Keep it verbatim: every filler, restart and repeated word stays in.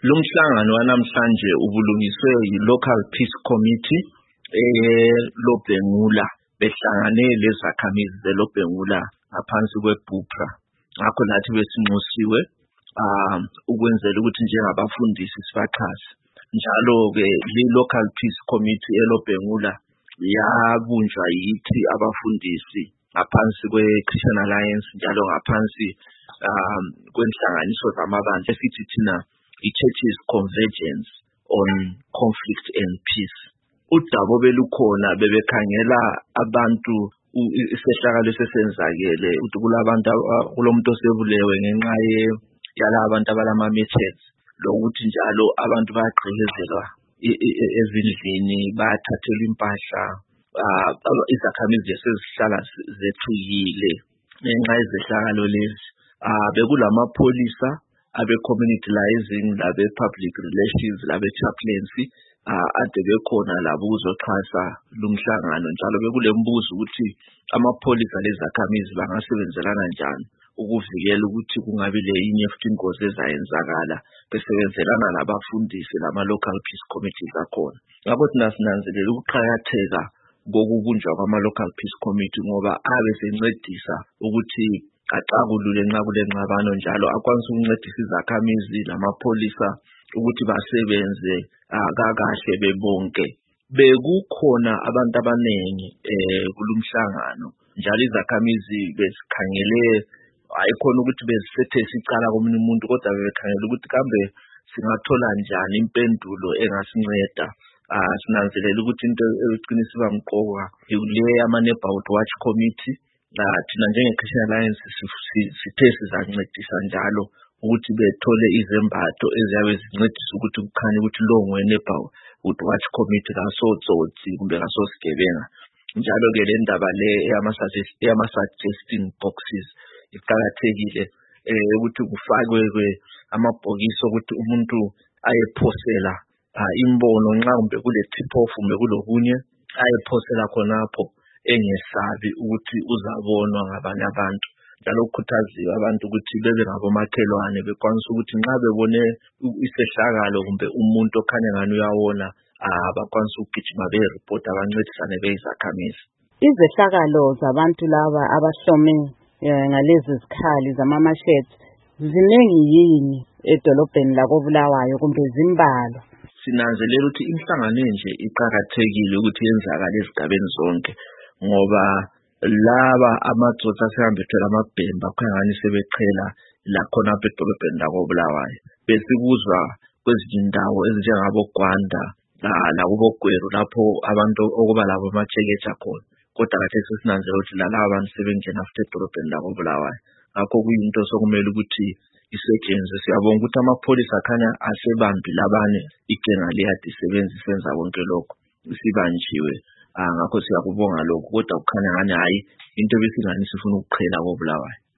Lo mhlangano wanamhlanje ubulungiswe yi-Local Peace Committee eLobhengula behlangane lezakhamizi zeLobhengula ngaphansi kweBUPRA. Ngakho nathi besinxusiwe ukwenzela ukuthi njengabafundisi sibaxhase. Njalo-ke le-Local Peace Committee eLobhengula yabunjwa yithi abafundisi ngaphansi kwe-Christian Alliance njalo ngaphansi kwenhlanganiso zamabandla esithi thina i-Churches Convergence on Conflict and Peace. Udaba belukhona bebekhangela abantu isehlakalo sesenzakele ukuthi kulabantu kulomuntu osebulewe ngenxa yalabo abantu abalama methods lokuthi njalo abantu bayagqekezelwa ezindlini bayathathelwa impahla izakhamizi sezihlala zethukile ngenxa yezehlakalo lezi. Bekulamapholisa abe-community liaising labe-public relations labe-chaplaincy ade bekhona labo ukuzoxhasa lumhlangano. Njalo bekulembuzo ukuthi amapholisa lezakhamizi bangasebenzelana njani ukuvikela ukuthi kungabi leyinye futhi ingozi ezayenzakala besebenzelana labafundisi lama-local peace committees akhona. Ngakho thina sinanzelela ukuqakatheka kokubunjwa kwama-local peace committee ngoba abe sencedisa ukuthi axakulule nxa kulengxabano njalo akwanisa ukuncedisa izakhamizi lamapholisa ukuthi basebenze kakahle bebonke. Bekukhona abantu abanengi kulumhlangano njalo izakhamizi bezikhangele ayikhona ukuthi bezisethe isicala komunye umuntu kodwa bebekhangela ukuthi kambe singathola njani impendulo engasinceda. Sinanzelela ukuthi into eqinisa bamqoka ile yama-Neighborhood Watch Committee. Thina njenge-Christian Alliance sithe sizancedisa njalo ukuthi bethole izembatho eziyabe zincedisa ukuthi kukhanye ukuthi lo ngue-Neighborhood Watch Committee kasotsotsi kumbe kasosigebenga. Njalo-ke le ndaba le eyama-suggesting boxes iqakathekile ukuthi kufakwe amabhokisi ukuthi umuntu ayephosela imbono nxa kumbe kule tip off kumbe kulokunye ayephosela khonapho engesabi ukuthi uzabonwa ngabanye abantu. Njalo ukukhuthazwa abantu ukuthi bebe ngabomakhelwane bekwanisa ukuthi nxa bebone isehlakalo kumbe umuntu okhanya ngani uyawona bakwanisa ukugijima be-report abancedisane beyizakhamizi. Izehlakalo zabantu laba abahlome ngalezi zikhali zama-machetes ziningi yini edolobheni lakoBulawayo kumbe zimbalwa? Sinanzelela ukuthi imhlangano nje iqakathekile ukuthi yenzakale ezigabeni zonke ngoba laba amatsotsi asehambethela amabhemba khangani sebeqhela lakhona apha edolobheni lakoBulawayo. Besikuzwa kwezinye indawo ezinjengabo Gwanda lakuboGweru lapho abantu okuba labo amatsheketsha khona. Kodwa kathi sesinanzelela ukuthi lalabo abantu sebengena futhi edolobheni lakoBulawayo. Ngakho kuyinto sokumele ukuthi isetshenzwe. Siyabonga ukuthi amapholisa akhanya asebambile abanye icenga liyadi isebenza isenza konke lokho sibanjiwe. Ngakho siyakubonga lokho kodwa kukhanya ngani hayi into ebesingani sifuna ukuqhela koBulawayo.